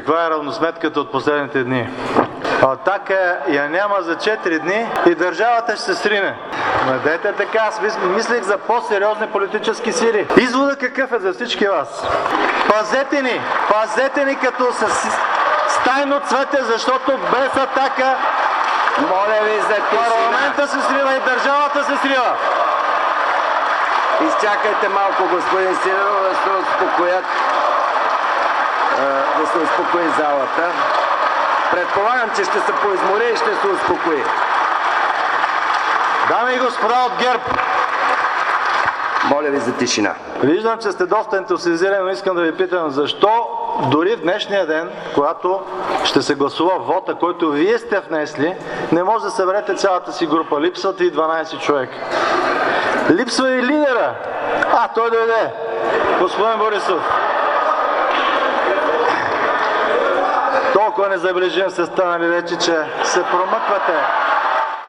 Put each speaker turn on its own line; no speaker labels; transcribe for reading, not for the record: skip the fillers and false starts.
каква е равносметката от последните дни. Атака я няма за 4 дни и държавата ще се срине. Надете така, аз мислех за по-сериозни политически сили. Извода какъв е за всички вас? Пазете ни като с тайно цвете, защото без Атака
моля ви за тишина.
Парламента се срива и държавата се срива.
Изчакайте малко, господин Сидеров, да се успокоят. Да се успокои залата. Предполагам, че ще се поизмори и ще се успокои.
Дами и господа от ГЕРБ,
моля ви за тишина.
Виждам, че сте доста ентусиазирани, но искам да ви питам, защо дори в днешния ден, когато ще се гласува вота, който вие сте внесли, не може да съберете цялата си група. Липсват и 12 човека. Липсва и лидера. Той дойде. Господин Борисов. Толкова незабележим сте станали вече, че се промъквате.